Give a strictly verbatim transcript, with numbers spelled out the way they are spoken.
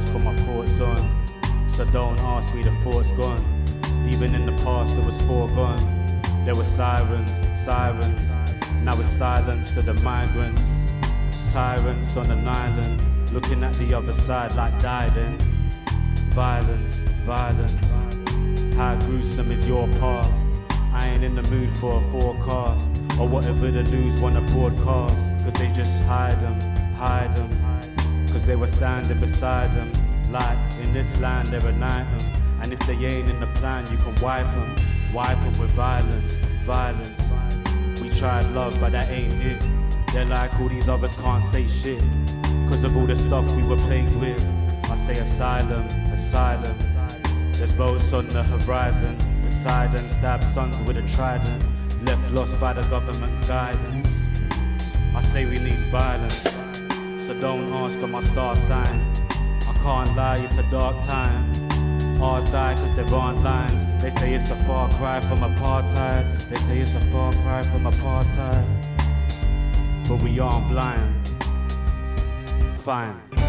ask for my thoughts on. So don't ask where the thoughts gone. Even in the past it was foregone. There were sirens, sirens. Now it's silence to the migrants. Tyrants on an island, looking at the other side like dying. Violence, violence. How gruesome is your past? I ain't in the mood for a forecast or whatever the news wanna broadcast. Cause they just hide them, hide them. Cause they were standing beside them. Like in this land they're an item. And if they ain't in the plan you can wipe them. Wipe them with violence, violence. We tried love but that ain't it. They're like all these others can't say shit. Cause of all the stuff we were plagued with. I say asylum, asylum. There's boats on the horizon. Poseidon stabs sons with a trident. Left lost by the government guidance. I say we need violence. So don't ask for my star sign. I can't lie, it's a dark time. Ours die cause there aren't lines. They say it's a far cry from apartheid. They say it's a far cry from apartheid. But we aren't blind. Fine.